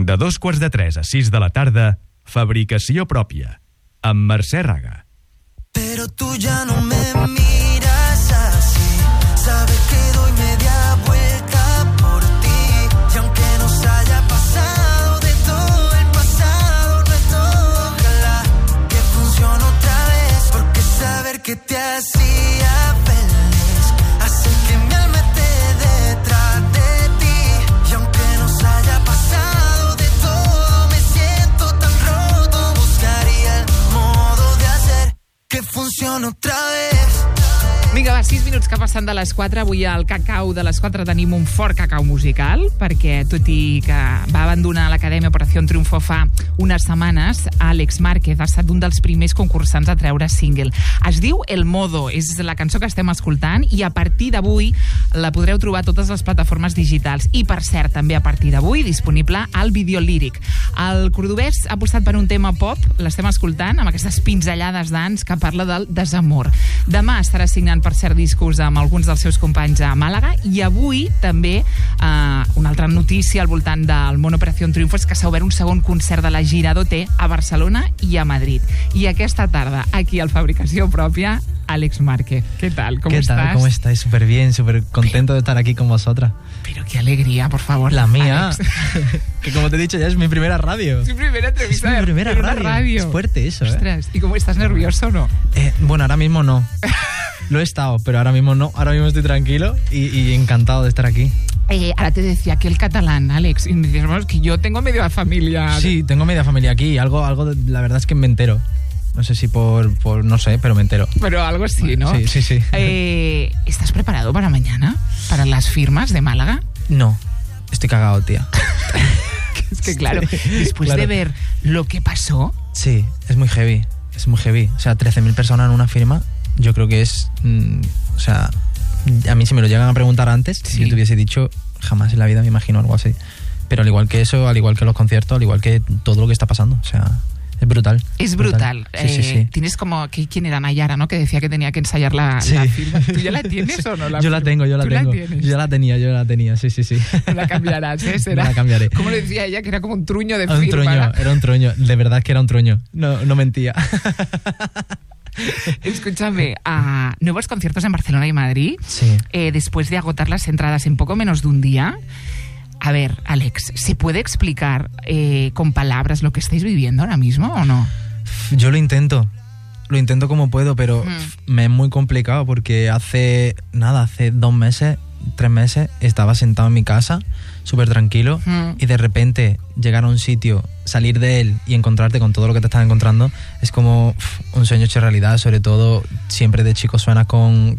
De 2:45 a 6 de la tarda, Fabricació Pròpia, amb Mercè Raga. Pero tú ya no me miras así, sabes que doy media vuelta por ti, y aunque nos haya pasado de todo el pasado, no es todo, ojalá que funcione otra vez, porque saber que te hacía feliz hace que mi alma esté detrás de ti, y aunque nos haya pasado de todo, me siento tan roto, buscaría el modo de hacer que funcione otra vez. Vinga, va, 6 minuts que passen de les 4. Avui al Cacau de les 4 tenim un fort cacau musical, perquè tot i que va abandonar l'Acadèmia Operació Triunfo fa unes setmanes, Àlex Márquez ha estat un dels primers concursants a treure single. Es diu El Modo, és la cançó que estem escoltant, i a partir d'avui la podreu trobar a totes les plataformes digitals. I, per cert, també a partir d'avui disponible al vídeo líric. El cordobès ha apostat per un tema pop, l'estem escoltant, amb aquestes pinzellades d'ans que parla del desamor. Demà estarà signant per cert discos amb alguns dels seus companys a Màlaga, i avui també una altra notícia al voltant del món Operació Triunfo és que s'ha obert un segon concert de la Girardot a Barcelona i a Madrid. I aquesta tarda, aquí al Fabricació Pròpia, Àlex Márquez. ¿Qué tal? ¿Cómo estás? ¿Qué tal? ¿Cómo estáis? Súper bien, súper contento de estar aquí con vosotras. Pero qué alegría, por favor. La mía. Que como te he dicho ya es mi primera radio. Es mi primera entrevista. Es mi primera radio. Es fuerte eso, Ostras, ¿y cómo estás? ¿Nervioso o no? Bueno, ahora mismo no. Lo he estado, pero ahora mismo no. Ahora mismo estoy tranquilo y encantado de estar aquí. Ahora te decía que el catalán, Àlex, y me dices, bueno, es que yo tengo media familia. Sí, tengo media familia aquí. Algo la verdad es que me entero. No sé si por no sé, pero me entero. Pero algo sí, ¿no? Sí. ¿Estás preparado para mañana? ¿Para las firmas de Málaga? No, estoy cagado, tía. Es que claro, después de ver lo que pasó... Sí, es muy heavy. O sea, 13.000 personas en una firma, yo creo que es... o sea, a mí si me lo llegan a preguntar antes, si yo te hubiese dicho, jamás en la vida me imagino algo así. Pero al igual que eso, al igual que los conciertos, al igual que todo lo que está pasando, o sea... Es brutal. Es brutal. Sí. Tienes como... ¿Quién era? Nayara, ¿no? Que decía que tenía que ensayar la firma. ¿Tú ya la tienes o no? Yo la tengo. ¿Tú la tienes? Yo la tenía, sí. No la cambiarás, ¿eh? No la cambiaré. ¿Cómo le decía ella? Que era como un truño de firma. Era un truño. De verdad que era un truño. No mentía. Escúchame, nuevos conciertos en Barcelona y Madrid. Sí. Después de agotar las entradas en poco menos de un día... A ver, Àlex, ¿se puede explicar con palabras lo que estáis viviendo ahora mismo o no? Yo lo intento como puedo, pero me es muy complicado porque hace 2 meses, 3 meses, estaba sentado en mi casa, súper tranquilo, y de repente llegar a un sitio, salir de él y encontrarte con todo lo que te estás encontrando, es como un sueño hecho realidad. Sobre todo, siempre de chico sueñas con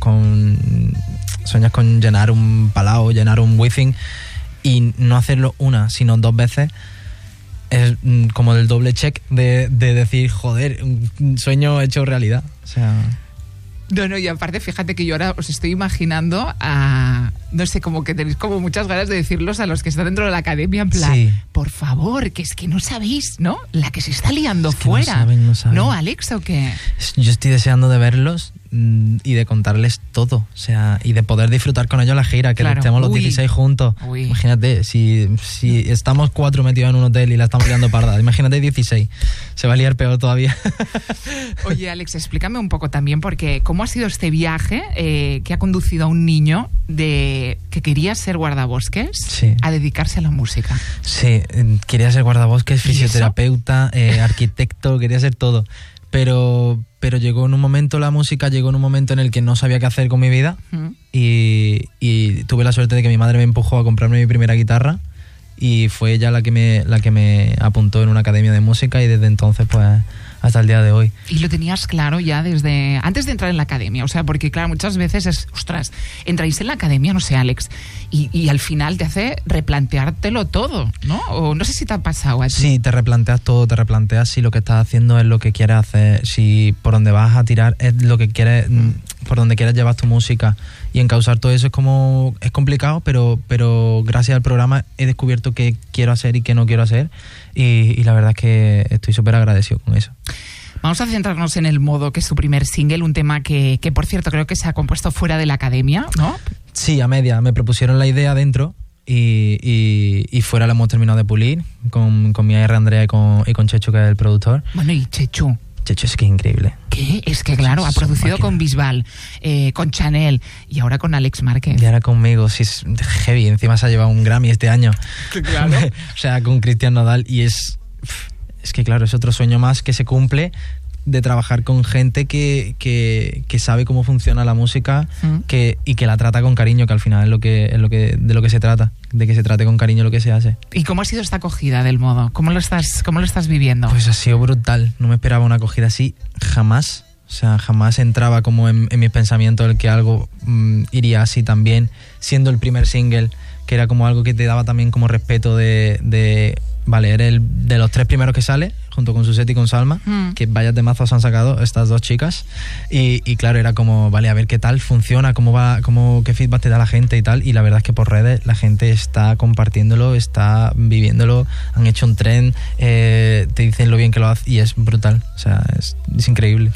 llenar un palau, llenar un Wizzing, y no hacerlo una, sino 2 veces es como el doble check de decir, joder, un sueño hecho realidad. O sea... No, y aparte, fíjate que yo ahora os estoy imaginando no sé, como que tenéis como muchas ganas de decirlos a los que están dentro de la academia, en plan, sí. Por favor, que es que no sabéis, ¿no? La que se está liando es que fuera. No saben. ¿No, Àlex, o qué? Yo estoy deseando de verlos y de contarles todo, o sea, y de poder disfrutar con ellos la gira, que claro. Estemos los 16 juntos. Imagínate, si estamos 4 metidos en un hotel y la estamos liando parda, imagínate 16, se va a liar peor todavía. Oye, Àlex, explícame un poco también, porque ¿cómo ha sido este viaje que ha conducido a un niño que quería ser guardabosques a dedicarse a la música? Sí, quería ser guardabosques, fisioterapeuta, arquitecto, quería ser todo. Pero llegó en un momento la música, llegó en un momento en el que no sabía qué hacer con mi vida, y tuve la suerte de que mi madre me empujó a comprarme mi primera guitarra, y fue ella la que me apuntó en una academia de música, y desde entonces pues hasta el día de hoy. ¿Y lo tenías claro ya desde antes de entrar en la academia? O sea, porque claro, muchas veces es, ostras, entráis en la academia, no sé, Àlex, y al final te hace replanteártelo todo, ¿no? O no sé si te ha pasado a ti. Sí, te replanteas todo, te replanteas si lo que estás haciendo es lo que quieres hacer, si por donde vas a tirar es lo que quieres, por donde quieres llevar tu música, y encauzar todo eso es complicado, pero gracias al programa he descubierto qué quiero hacer y qué no quiero hacer, y la verdad es que estoy súper agradecido con eso. Vamos a centrarnos en El Modo, que es tu primer single, un tema que por cierto creo que se ha compuesto fuera de la academia, ¿no? Sí, a media. Me propusieron la idea dentro y fuera lo hemos terminado de pulir con mi AR Andrea y con Chechu, que es el productor. Bueno, y Chechu es que increíble. ¿Qué? Es que claro, ha producido con Bisbal, con Chanel y ahora con Alex Márquez. Y ahora conmigo, sí, es heavy. Encima se ha llevado un Grammy este año. Claro. O sea, con Cristian Nodal. Y es que claro, es otro sueño más que se cumple, de trabajar con gente que sabe cómo funciona la música, y que la trata con cariño, que al final es de lo que se trata, de que se trate con cariño lo que se hace. ¿Y cómo ha sido esta acogida del Modo? ¿Cómo lo estás viviendo? Pues ha sido brutal. No me esperaba una acogida así jamás. O sea, jamás entraba como en mis pensamientos el que algo iría así también, siendo el primer single, que era como algo que te daba también como respeto de vale, eres de los 3 primeros que sale, junto con Suzette y con Salma, que vaya temazos han sacado estas 2 chicas, y claro, era como, vale, a ver qué tal funciona, qué feedback te da la gente y tal, y la verdad es que por redes la gente está compartiéndolo, está viviéndolo, han hecho un trend, te dicen lo bien que lo hace, y es brutal, o sea, es increíble.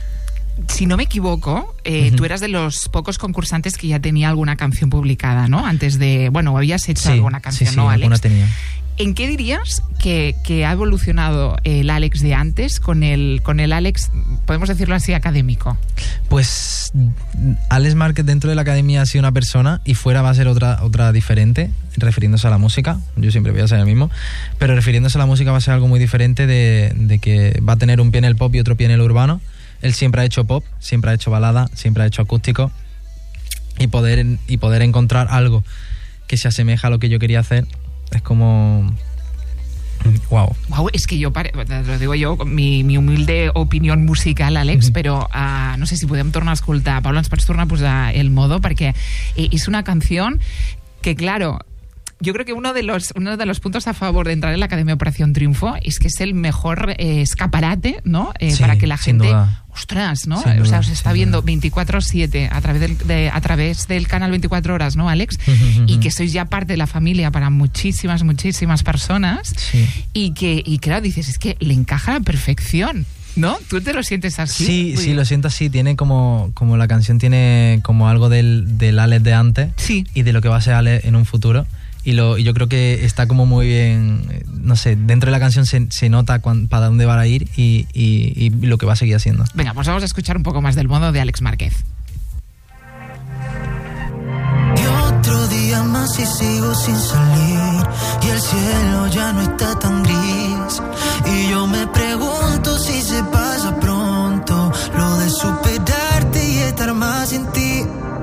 Si no me equivoco, tú eras de los pocos concursantes que ya tenía alguna canción publicada, ¿no? Antes de... Bueno, habías hecho alguna canción, ¿no, Alex? Alguna tenía. ¿En qué dirías que ha evolucionado el Alex de antes con el Alex, podemos decirlo así, académico? Pues Alex Márquez dentro de la academia ha sido una persona y fuera va a ser otra diferente, refiriéndose a la música. Yo siempre voy a ser el mismo, pero refiriéndose a la música va a ser algo muy diferente, de que va a tener un pie en el pop y otro pie en el urbano. Él siempre ha hecho pop, siempre ha hecho balada, siempre ha hecho acústico, y poder encontrar algo que se asemeja a lo que yo quería hacer es como... Wow, es que yo, lo digo yo, mi humilde opinión musical, Alex, però no sé si podem tornar a escoltar. Pablo, ens pots tornar a posar El Modo, perquè és una canción que, claro, yo creo que uno de los puntos a favor de entrar en la Academia Operación Triunfo es que es el mejor escaparate, ¿no? Sí, para que la gente... Ostras, ¿no? Sin o sea, duda, os está viendo 24/7 a través del canal 24 horas, ¿no, Alex? Y que sois ya parte de la familia para muchísimas personas. Sí. Y claro, dices, es que le encaja a la perfección, ¿no? ¿Tú te lo sientes así? Sí, lo siento así. Tiene como la canción tiene como algo del Alex de antes, sí, y de lo que va a ser Alex en un futuro. Y yo creo que está como muy bien, no sé, dentro de la canción se nota para dónde va a ir y lo que va a seguir haciendo. Venga, pues vamos a escuchar un poco más del Modo de Alex Márquez. Y otro día más y sigo sin salir, y el cielo ya no está tan gris, y yo me pregunto si se pasa pronto lo de superarte y estar más sin ti.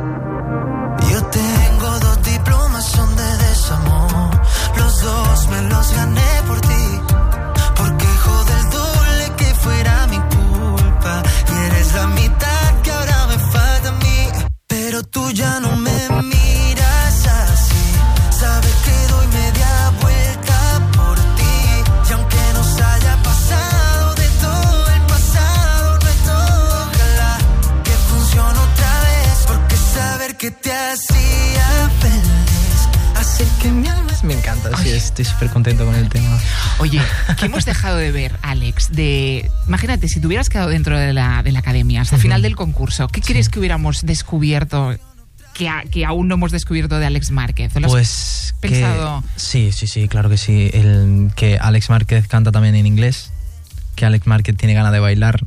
Yo tengo 2 diplomas, son de desamor, los 2 me los gané por ti, porque jode el doble que fuera mi culpa, y eres la mitad que ahora me falta a mí, pero tú ya no me miras así, sabes que doy media vuelta por ti, y aunque nos haya pasado de todo el pasado nuestro, ojalá que funcione otra vez, porque saber que te hacía feliz hace que mi alma... Me encanta, sí, estoy súper contento con el tema. Oye, ¿qué hemos dejado de ver, Alex? Imagínate, si te hubieras quedado dentro de la academia hasta el final del concurso, ¿qué crees que hubiéramos descubierto que aún no hemos descubierto de Alex Márquez? ¿Lo has pensado? Sí, claro que sí. Que Alex Márquez canta también en inglés, que Alex Márquez tiene ganas de bailar,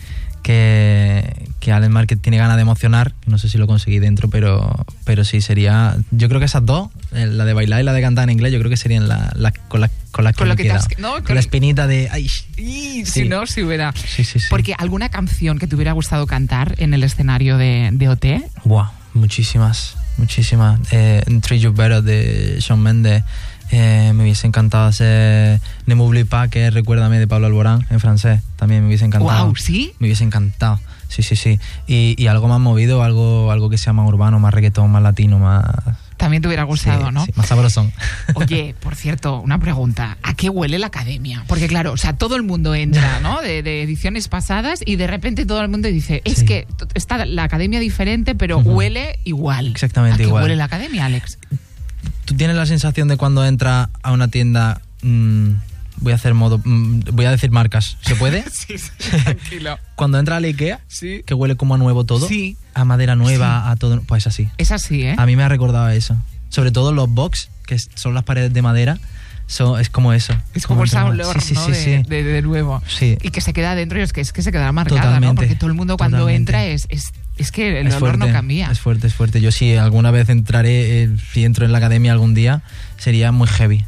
que Alex Márquez tiene ganas de emocionar. No sé si lo conseguí dentro, pero sí sería... Yo creo que esas 2, la de bailar y la de cantar en inglés, yo creo que serían con las que me queda. Con la espinita de... Ay, sí. Si no, si hubiera... Sí. Porque ¿alguna canción que te hubiera gustado cantar en el escenario de OT? Wow, muchísimas. Treat You Better de Shawn Mendes. Me hubiese encantado hacer Ne m'oublie pas, que es Recuérdame de Pablo Alborán en francés. También me hubiese encantado. Wow, ¿sí? Me hubiese encantado. Sí. Y algo más movido, algo que sea más urbano, más reggaetón, más latino, más... También te hubiera gustado, ¿no? Sí, más sabrosón. Oye, por cierto, una pregunta. ¿A qué huele la academia? Porque claro, o sea, todo el mundo entra, ¿no? De ediciones pasadas y de repente todo el mundo dice, es que está la academia diferente, pero huele igual. Exactamente igual. ¿A qué huele la academia, Alex? ¿Tú tienes la sensación de cuando entras a una tienda... voy a decir marcas, ¿se puede? Sí, tranquilo. Cuando entra a la IKEA, sí, que huele como a nuevo todo, sí, a madera nueva, sí, a todo, pues así. Es así, ¿eh? A mí me ha recordado eso. Sobre todo los box que son las paredes de madera, es como eso. Es como esa olor, sí, ¿no? Sí, sí. De nuevo. Sí. Y que se queda dentro y es que se queda marcada, Totalmente, ¿no? Porque todo el mundo cuando entra es que el olor fuerte, no cambia. Es fuerte. Yo si alguna vez si entro en la academia algún día, sería muy heavy.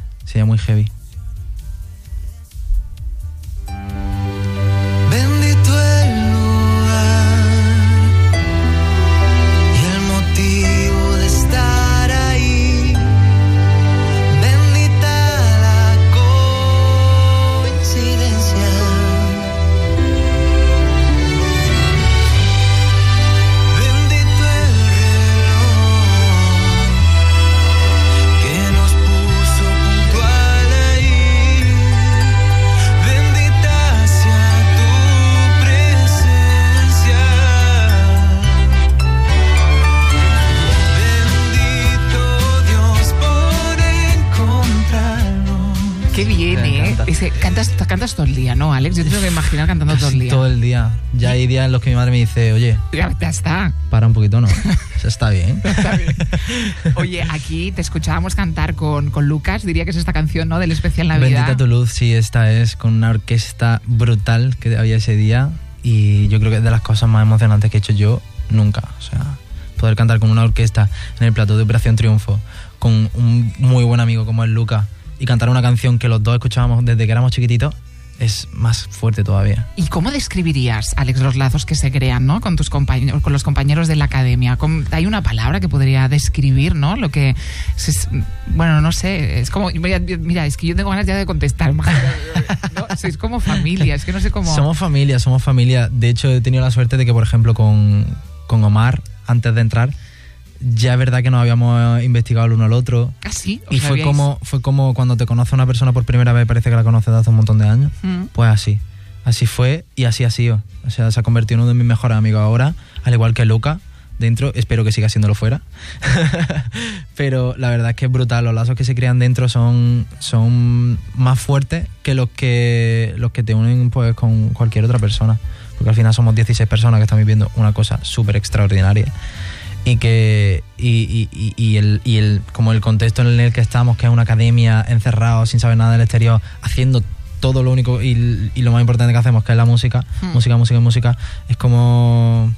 Bendito el lugar y el motivo de estar ahí. Bendita la coincidencia. Bendito el reloj que nos puso puntual ahí. Bendita sea tu presencia. Bendito Dios por encontrarnos. Qué bien, Me ¿eh? encanta. Cantas todo el día, ¿no, Alex? Yo te tengo que imaginar cantando todo el día. Todo el día. Ya hay días en los que mi madre me dice, oye, Ya está. para un poquito, ¿no? Eso está bien. Está bien. Oye, aquí te escuchábamos cantar con Lucas, diría que es esta canción, ¿no? Del especial Navidad. Bendita tu luz, sí, esta es con una orquesta brutal que había ese día y yo creo que es de las cosas más emocionantes que he hecho yo nunca. O sea, poder cantar con una orquesta en el plató de Operación Triunfo, con un muy buen amigo como es Lucas, y cantar una canción que los dos escuchábamos desde que éramos chiquititos, es más fuerte todavía. ¿Y cómo describirías, Alex, los lazos que se crean, ¿no? Con tus compañeros, con los compañeros de la academia. Hay una palabra que podría describir, ¿no? Lo que bueno, no sé, es como mira, es que yo tengo ganas ya de contestar, ¿no? Sois como familia, es que no sé cómo. Somos familia. De hecho, he tenido la suerte de que, por ejemplo, con Omar, antes de entrar, ya es verdad que nos habíamos investigado el uno al otro. ¿Ah, sí? Y fue como cuando te conoce una persona por primera vez, parece que la conoces de hace un montón de años. Pues así fue y así ha sido. O sea, se ha convertido en uno de mis mejores amigos ahora, al igual que Luca dentro. Espero que siga siéndolo fuera. Pero la verdad es que es brutal. Los lazos que se crean dentro son más fuertes que los que te unen pues con cualquier otra persona. Porque al final somos 16 personas que están viviendo una cosa súper extraordinaria. Y que como el contexto en el que estamos, que es una academia, encerrados sin saber nada del exterior, haciendo todo lo único y lo más importante que hacemos, que es la música, música, es como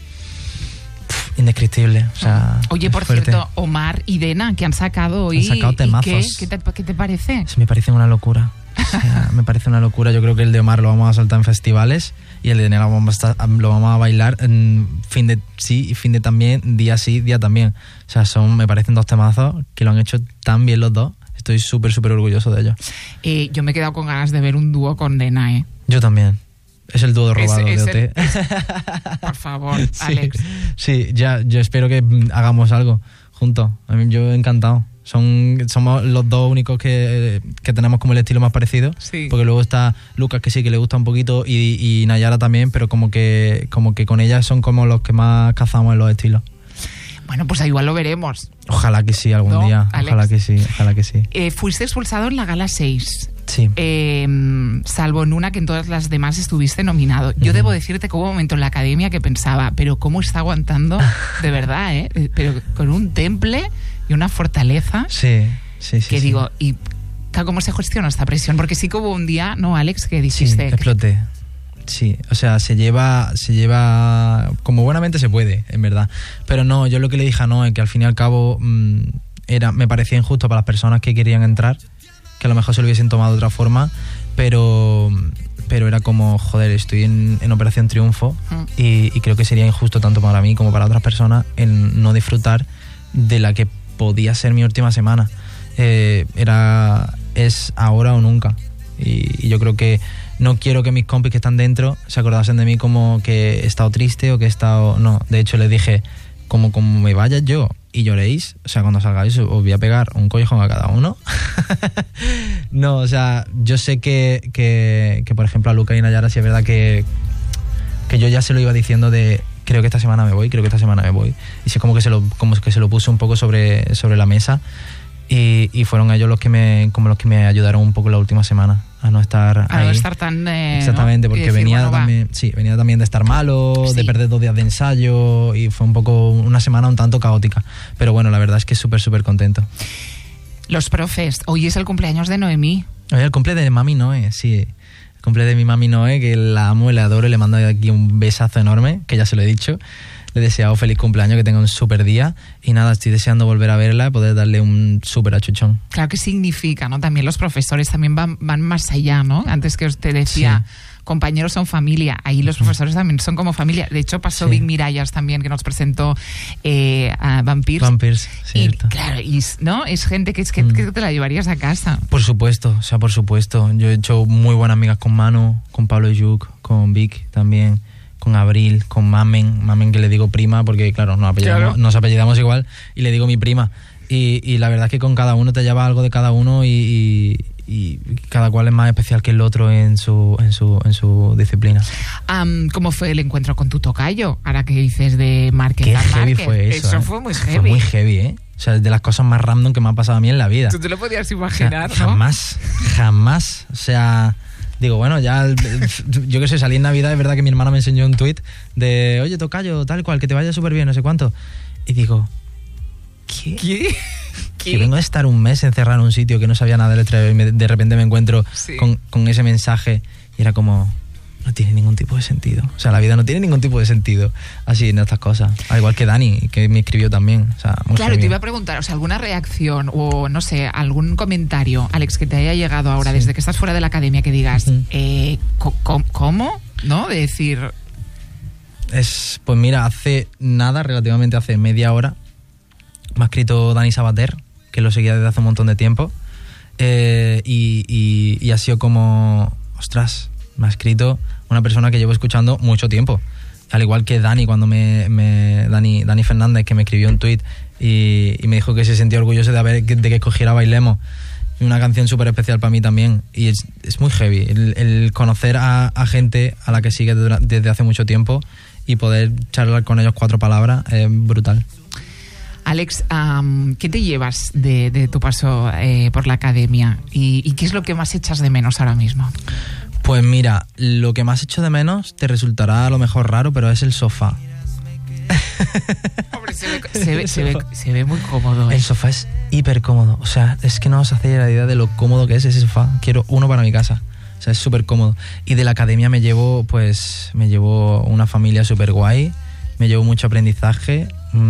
indescriptible. O sea, oye, por fuerte. cierto, Omar y Dena, que han sacado hoy. Han sacado temazos. ¿Qué te parece? Me parece una locura. O sea, me parece una locura. Yo creo que el de Omar lo vamos a saltar en festivales y el de Dena lo vamos a bailar en fin de también, día sí, día también. O sea, me parecen dos temazos que lo han hecho tan bien los dos. Estoy súper orgulloso de ellos. Yo me he quedado con ganas de ver un dúo con Dena, ¿eh? Yo también. Es el dúo robado de OT. Por favor, Alex. Sí, yo espero que hagamos algo juntos. A mí, yo encantado. Somos los dos únicos que tenemos como el estilo más parecido. Sí. Porque luego está Lucas, que sí que le gusta un poquito, y Nayara también, pero como que con ellas son como los que más cazamos en los estilos. Bueno, pues igual lo veremos. Ojalá que sí algún día. Alex? Ojalá que sí. Fuiste expulsado en la gala 6. Sí. Salvo en una, que en todas las demás estuviste nominado. Yo debo decirte que hubo un momento en la academia que pensaba, pero ¿cómo está aguantando? De verdad, ¿eh? Pero con un temple y una fortaleza. Sí. Que digo, ¿y cómo se gestiona esta presión? Porque sí que hubo un día, ¿no, Alex? Que dijiste... Sí, exploté. Sí, o sea, se lleva como buenamente se puede, en verdad. Pero no, yo lo que le dije a Noé, que al fin y al cabo me parecía injusto para las personas que querían entrar, que a lo mejor se lo hubiesen tomado de otra forma, pero era como, joder, estoy en Operación Triunfo y creo que sería injusto tanto para mí como para otras personas en no disfrutar de la que podía ser mi última semana. Es ahora o nunca. Y yo creo que no quiero que mis compis que están dentro se acordasen de mí como que he estado triste o que he estado... No, de hecho les dije, como me vaya yo y lloréis, o sea, cuando salgáis os voy a pegar un collejón a cada uno. No, o sea, yo sé que por ejemplo a Luca y Nayara sí es verdad que yo ya se lo iba diciendo de creo que esta semana me voy. Y sí, como que se lo puse un poco sobre la mesa. Y fueron ellos los que me ayudaron un poco la última semana a no estar ahí. A no estar tan... Exactamente, ¿no? porque decir, venía también de estar malo, de perder 2 días de ensayo, y fue un poco una semana un tanto caótica. Pero bueno, la verdad es que súper contento. Los profes, hoy es el cumpleaños de Noemí. Hoy el cumple de mami Noé, sí. El cumple de mi mami Noé, que la amo y la adoro, y le mando aquí un besazo enorme, que ya se lo he dicho. Le he deseado feliz cumpleaños, que tenga un súper día. Y nada, estoy deseando volver a verla y poder darle un súper achuchón. Claro que significa, ¿no? También los profesores también van más allá, ¿no? Antes que usted decía, compañeros son familia. Ahí los profesores también son como familia. De hecho, pasó Vic Mirallas también, que nos presentó a Vampires. Vampires, cierto. Y claro, ¿no? Es gente que te la llevarías a casa. Por supuesto, o sea, por supuesto. Yo he hecho muy buenas amigas con Manu, con Pablo Yuc, con Vic también, con Abril, con Mamen, que le digo prima, porque claro, nos apellidamos igual, y le digo mi prima. Y la verdad es que con cada uno te lleva algo de cada uno y cada cual es más especial que el otro en su disciplina. ¿Cómo fue el encuentro con tu tocayo? Ahora que dices de Márquez. Qué heavy fue eso. Eso fue muy heavy. Fue muy heavy, ¿eh? O sea, es de las cosas más random que me ha pasado a mí en la vida. Tú te lo podías imaginar, o sea, ¿no? Jamás. O sea, digo, bueno, ya, yo que sé, salí en Navidad, es verdad que mi hermana me enseñó un tuit de, oye, tocayo, tal cual, que te vaya súper bien, no sé cuánto. Y digo, ¿Qué? Que vengo a estar un mes encerrado en un sitio que no sabía nada de y de repente me encuentro con ese mensaje y era como, no tiene ningún tipo de sentido. O sea, la vida no tiene ningún tipo de sentido así en estas cosas. Al igual que Dani, que me escribió también. O sea, muy claro, genial. te iba a preguntar, o sea, alguna reacción o, no sé, algún comentario, Alex, que te haya llegado ahora desde que estás fuera de la academia, que digas, ¿cómo? ¿No? De decir... Pues mira, relativamente hace media hora, me ha escrito Dani Sabater, que lo seguía desde hace un montón de tiempo, y ha sido como, ostras, me ha escrito una persona que llevo escuchando mucho tiempo, al igual que Dani, cuando Dani Fernández, que me escribió un tuit y me dijo que se sentía orgulloso de que escogiera Bailemos, una canción súper especial para mí también, y es muy heavy el conocer a gente a la que sigue desde hace mucho tiempo y poder charlar con ellos 4 palabras es brutal. Alex, ¿qué te llevas de tu paso por la academia? ¿Y qué es lo que más echas de menos ahora mismo? Pues mira, lo que más echo de menos te resultará a lo mejor raro, pero es el sofá. Hombre, se ve muy cómodo. El sofá es hiper cómodo. O sea, es que no os hacéis la idea de lo cómodo que es ese sofá. Quiero uno para mi casa. O sea, es súper cómodo. Y de la academia me llevo una familia súper guay. Me llevo mucho aprendizaje.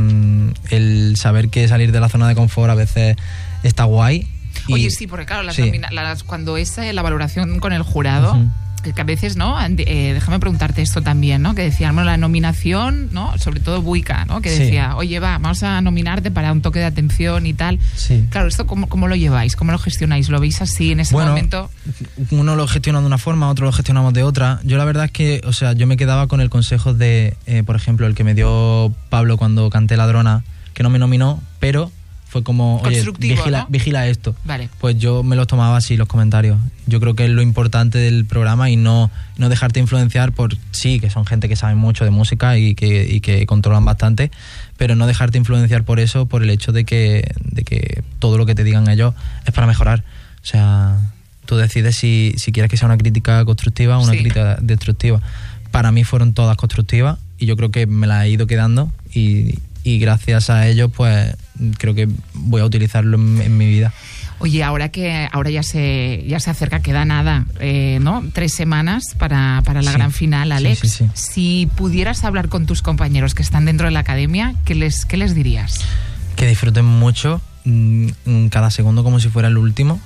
El saber que salir de la zona de confort a veces está guay. Oye, sí, porque claro, cuando es la valoración con el jurado, que a veces, ¿no? Déjame preguntarte esto también, ¿no? Que decíamos la nominación, ¿no? Sobre todo Buica, ¿no? Que decía, oye, vamos a nominarte para un toque de atención y tal. Sí. Claro, ¿esto cómo lo lleváis? ¿Cómo lo gestionáis? ¿Lo veis así en ese momento? Uno lo gestiona de una forma, otro lo gestionamos de otra. Yo la verdad es que, o sea, yo me quedaba con el consejo de, por ejemplo, el que me dio Pablo cuando canté Ladrona, que no me nominó, pero... fue como, oye, vigila esto. Vale. Pues yo me los tomaba así, los comentarios. Yo creo que es lo importante del programa y no dejarte influenciar por, sí, que son gente que sabe mucho de música y que controlan bastante, pero no dejarte influenciar por eso, por el hecho de que todo lo que te digan ellos es para mejorar. O sea, tú decides si quieres que sea una crítica constructiva o una crítica destructiva. Para mí fueron todas constructivas y yo creo que me las he ido quedando y gracias a ello pues creo que voy a utilizarlo en mi vida. Oye, ahora ya se acerca, queda nada, ¿no? 3 semanas para la gran final, Alex. Sí. Si pudieras hablar con tus compañeros que están dentro de la academia, ¿qué les dirías? Que disfruten mucho cada segundo como si fuera el último,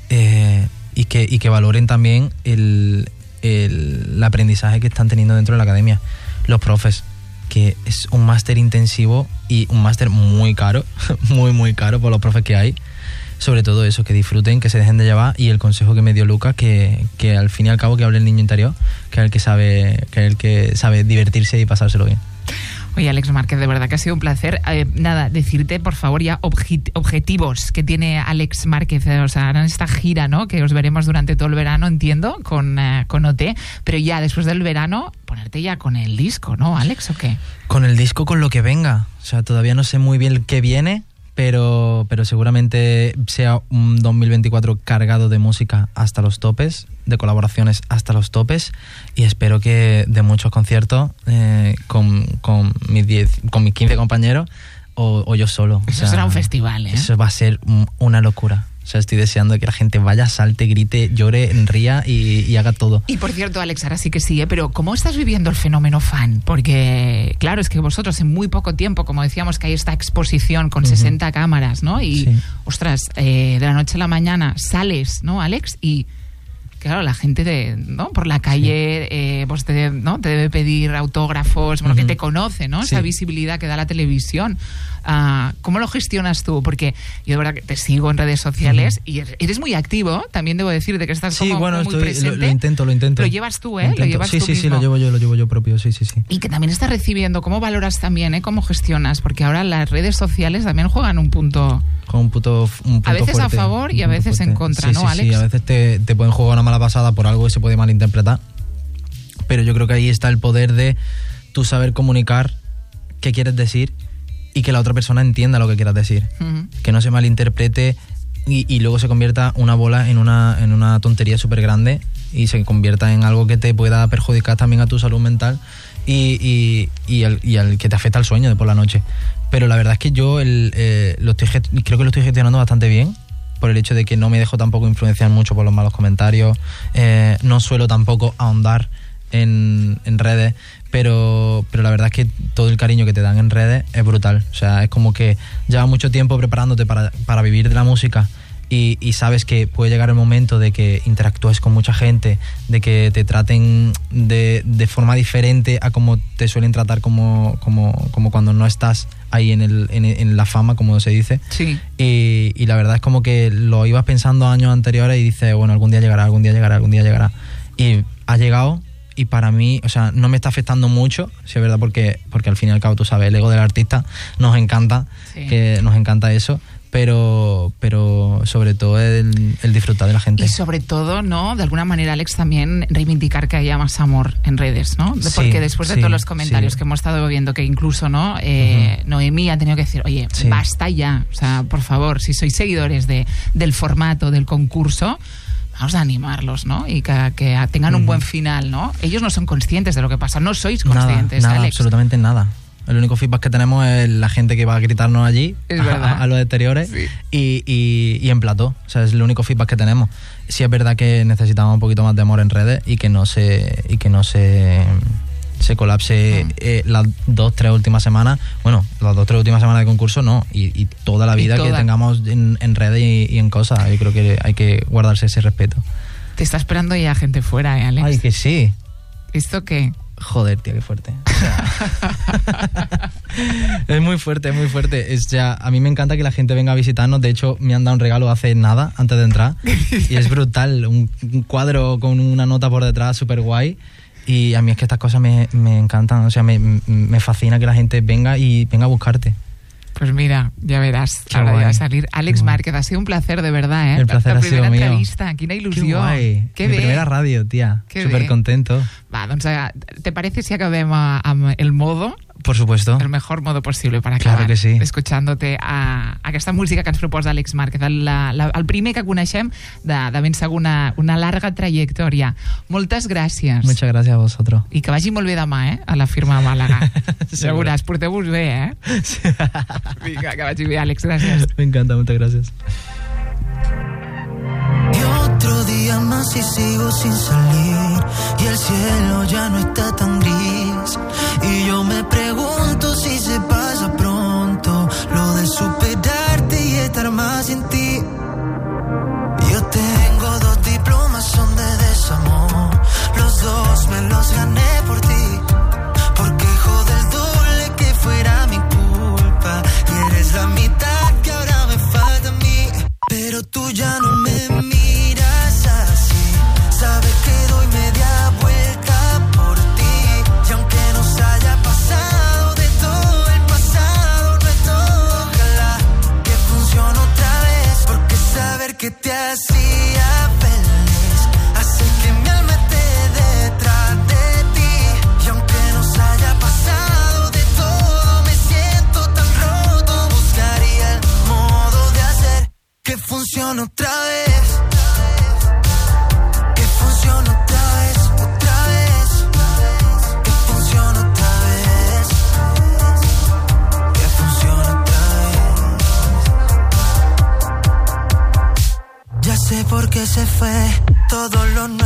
y que valoren también el aprendizaje que están teniendo dentro de la academia. Los profes, que es un máster intensivo y un máster muy caro, muy caro por los profes que hay. Sobre todo eso, que disfruten, que se dejen de llevar, y el consejo que me dio Lucas, que al fin y al cabo que hable el niño interior, que es el que sabe divertirse y pasárselo bien. Oye, Alex Márquez, de verdad que ha sido un placer. Nada, decirte, por favor, ya objetivos que tiene Alex Márquez. O sea, harán esta gira, ¿no? Que os veremos durante todo el verano, entiendo, con OT. Pero ya después del verano, ponerte ya con el disco, ¿no, Alex, o qué? Con el disco, con lo que venga. O sea, todavía no sé muy bien qué viene, pero seguramente sea un 2024 cargado de música hasta los topes, de colaboraciones hasta los topes, y espero que de muchos conciertos con mis 15 compañeros o yo solo. Eso será un festival, ¿eh? Eso va a ser una locura. O sea, estoy deseando que la gente vaya, salte, grite, llore, ría y haga todo. Y por cierto, Alex, ahora sí que sí, pero ¿cómo estás viviendo el fenómeno fan? Porque, claro, es que vosotros en muy poco tiempo, como decíamos, que hay esta exposición con 60 cámaras, ¿no? Y, ostras, de la noche a la mañana sales, ¿no, Alex? Y, claro, la gente ¿no? por la calle pues te debe pedir autógrafos, bueno, que te conoce, ¿no? Esa visibilidad que da la televisión. ¿Cómo lo gestionas tú? Porque yo de verdad que te sigo en redes sociales y eres muy activo, también debo decirte que estás como muy presente. Lo intento. Lo llevas tú, ¿eh? Lo llevas tú mismo. Sí, lo llevo yo propio, sí. Y que también estás recibiendo, ¿cómo valoras también, cómo gestionas? Porque ahora las redes sociales también juegan un punto... Un punto a veces fuerte, a favor y a veces en contra, ¿no, Alex? Sí, a veces te pueden jugar una mala pasada por algo y se puede malinterpretar. Pero yo creo que ahí está el poder de tú saber comunicar qué quieres decir y que la otra persona entienda lo que quieras decir. Que no se malinterprete y luego se convierta una bola en una tontería súper grande y se convierta en algo que te pueda perjudicar también a tu salud mental y al que te afecta el sueño de por la noche. Pero la verdad es que yo creo que lo estoy gestionando bastante bien, por el hecho de que no me dejo tampoco influenciar mucho por los malos comentarios, no suelo tampoco ahondar en redes, pero la verdad es que todo el cariño que te dan en redes es brutal. O sea, es como que llevas mucho tiempo preparándote para vivir de la música y sabes que puede llegar el momento de que interactúes con mucha gente, de que te traten de forma diferente a como te suelen tratar como cuando no estás ahí en la fama, como se dice. Sí. Y la verdad es como que lo ibas pensando años anteriores y dices, bueno, algún día llegará. Y ha llegado. Y para mí, o sea, no me está afectando mucho, si es verdad, porque al fin y al cabo, tú sabes, el ego del artista nos encanta, nos encanta eso, pero sobre todo el disfrutar de la gente. Y sobre todo, ¿no? De alguna manera, Alex, también reivindicar que haya más amor en redes, ¿no? Porque después de todos los comentarios que hemos estado viendo, que incluso, ¿no? Noemí ha tenido que decir, oye, basta ya, o sea, por favor, si sois seguidores del formato, del concurso, vamos a animarlos, ¿no? Y que tengan un buen final, ¿no? Ellos no son conscientes de lo que pasa, no sois conscientes, nada, Alex. Absolutamente nada. El único feedback que tenemos es la gente que va a gritarnos allí, a los exteriores, y en plató. O sea, es el único feedback que tenemos. Sí es verdad que necesitamos un poquito más de amor en redes y que no se colapse las 2-3 últimas semanas. Bueno, las 2-3 últimas semanas de concurso no, y toda la vida que tengamos en redes y en cosas. Yo creo que hay que guardarse ese respeto. Te está esperando ya gente fuera, Alex. Ay, que sí. ¿Esto qué? Joder, tío, qué fuerte. O sea, es muy fuerte. A mí me encanta que la gente venga a visitarnos. De hecho, me han dado un regalo hace nada, antes de entrar. Y es brutal. Un cuadro con una nota por detrás, súper guay. Y a mí es que estas cosas me encantan. O sea, me fascina que la gente venga a buscarte. Pues mira, ya verás, ahora ya va a salir. Alex Márquez, ha sido un placer, de verdad, ¿eh? El placer ha sido mío. La primera entrevista, quina il·lusió. Qué guai. Que Mi bé. primera ràdio, tia. Súper contento. Va, doncs, ¿te parece si acabem amb el modo? Por supuesto. El mejor modo posible para acabar. Claro que sí. Escuchándote a aquesta música que ens proposa Àlex Márquez, el primer que coneixem de ben segur una larga trajectòria. Moltes gràcies. Muchas gracias a vosotros. I que vagi molt bé demà, a la firma de Màlaga. Ja veuràs, porteu-vos bé, Sí. Vinga, que vagi bé, Àlex, gràcies. Me encanta, muchas gracias. Y otro día más y sigo sin salir, y el cielo ya no está tan gris, y yo me pregunto si se pasa pronto lo de superarte y estar más sin ti. Yo tengo 2 diplomas, son de desamor, los 2 me los gané por ti, porque jode el doble que fuera mi culpa, y eres la mitad que ahora me falta a mí, pero tú ya no me miras así, sabes que doy media vuelta por ti, y aunque nos haya pasado de todo el pasado nuestro, ojalá que funcione otra vez, porque saber que te hacía feliz hace que mi alma esté detrás de ti, y aunque nos haya pasado de todo, me siento tan roto, buscaría el modo de hacer que funcione otra vez. Que funcione otra vez, otra vez. Que funcione otra vez. Que funcione otra vez.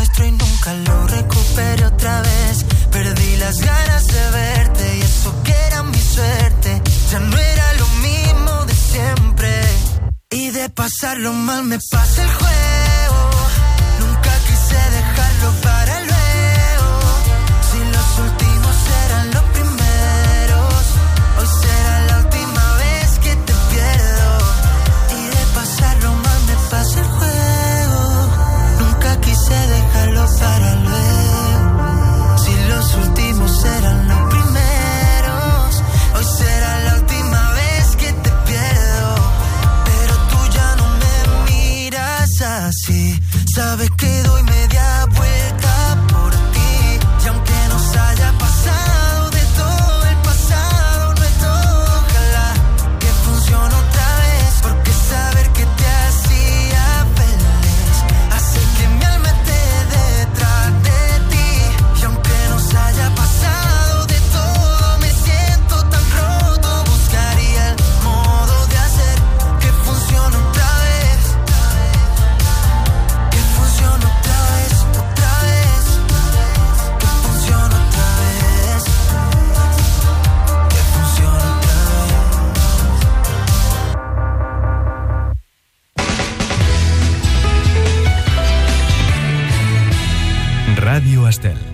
nuestro y nunca lo recuperé otra vez. Perdí las ganas de verte y eso que era mi suerte. Ya no era lo mismo de siempre. Y de pasarlo mal me pasa el juego. Nunca quise dejarlo para luego. Si los últimos eran los primeros, hoy será la última vez que te pierdo. Y de pasarlo mal me pasa el juego. Nunca quise dejarlo para luego. Si los últimos eran los primeros, hoy será la última vez que te pierdo. Pero tú ya no me miras así. Sabes que doy media vuelta por ti. Y aunque nos haya pasado de todo el pasado nuestro, ojalá que funcione otra vez. Porque saber que te hacía feliz hace que mi alma esté detrás de ti. Y aunque nos haya pasado de todo, me siento tan roto. Buscaría el modo de hacer que funcione otra vez. Que funcione otra vez, otra vez. Que funcione otra vez. Que funcione otra vez. Radio Estel.